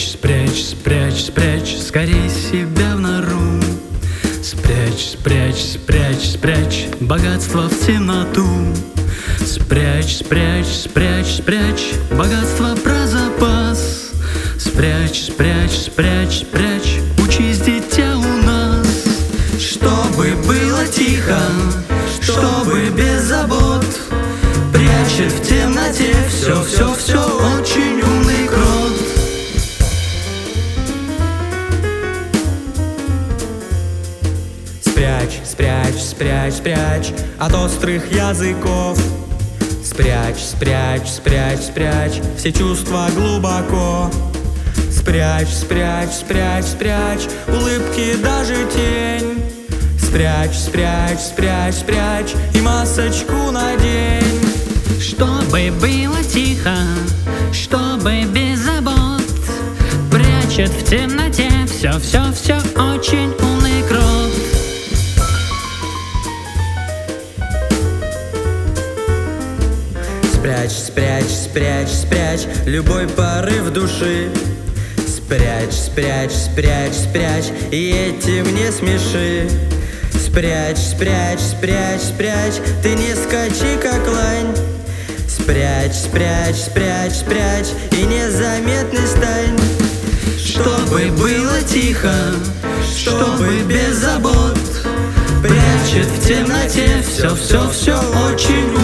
Спрячь, спрячь, спрячь, спрячь скорей себя в нору. Спрячь, спрячь, спрячь, спрячь богатство в темноту. Спрячь, спрячь, спрячь, спрячь богатство про запас. Спрячь, спрячь, спрячь, спрячь, учись, дитя, у нас. Чтобы было тихо, чтобы без забот, прячет в темноте все, все, все очень умный крот. Спрячь, спрячь, спрячь, спрячь от острых языков. Спрячь, спрячь, спрячь, спрячь все чувства глубоко. Спрячь, спрячь, спрячь, спрячь улыбки, даже тень. Спрячь, спрячь, спрячь, спрячь и масочку надень. Чтобы было тихо, чтобы без забот, прячет в темноте все, все, все очень умный крот. Спрячь, спрячь, спрячь, спрячь любой порыв души. Спрячь, спрячь, спрячь, спрячь и этим не смеши. Спрячь, спрячь, спрячь, спрячь, ты не скачи, как лань. Спрячь, спрячь, спрячь, спрячь и незаметный стань. Чтобы было тихо, чтобы без забот, прячет в темноте все, все, все очень